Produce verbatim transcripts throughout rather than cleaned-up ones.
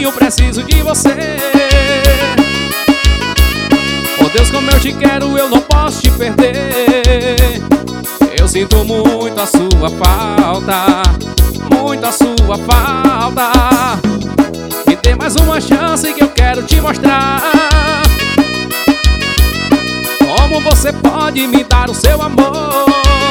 eu preciso de você. Oh Deus, como eu te quero, eu não posso te perder. Eu sinto muito a sua falta, muito a sua falta. Me dê mais uma chance que eu quero te mostrar como você pode me dar o seu amor.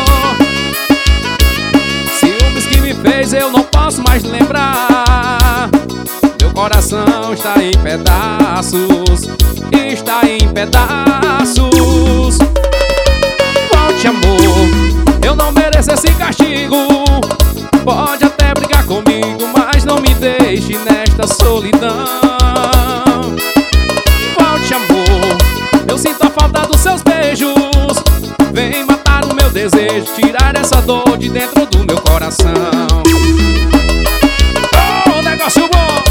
Ciúmes que me fez eu não posso mais lembrar. Meu coração está em pedaços, está em pedaços. Volte, amor, eu não mereço esse castigo. Pode até brigar comigo, mas não me deixe nesta solidão. Volte, amor, eu sinto a falta dos seus beijos. Vem matar o meu desejo, tirar essa dor de dentro do meu coração. Oh, negócio bom!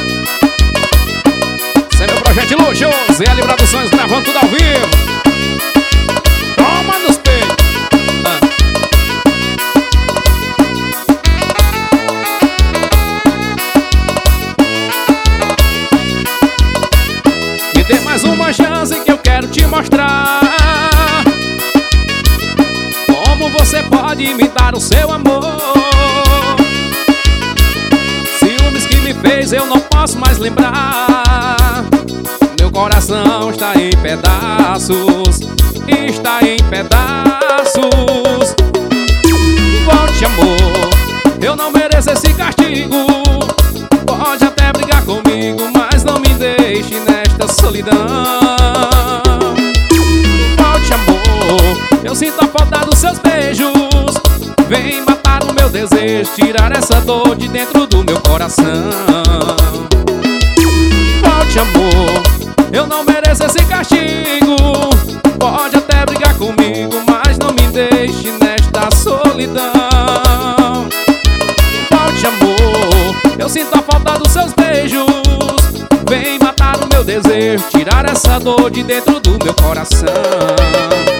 Esse é meu projeto de luxo, Zé L Produções, gravando tudo ao vivo. Toma nos peitos. ah. Me dê mais uma chance que eu quero te mostrar como você pode me dar o seu amor. Ciúmes que me fez eu não posso mais lembrar. Meu coração está em pedaços, está em pedaços. Volte, amor, eu não mereço esse castigo. Pode até brigar comigo, mas não me deixe nesta solidão. Volte, amor, eu sinto a falta dos seus beijos. Vem matar o meu desejo, tirar essa dor de dentro do meu coração. Volte, amor, eu não mereço esse castigo. Pode até brigar comigo, mas não me deixe nesta solidão. Volte, amor, eu sinto a falta dos seus beijos. Vem matar o meu desejo, tirar essa dor de dentro do meu coração.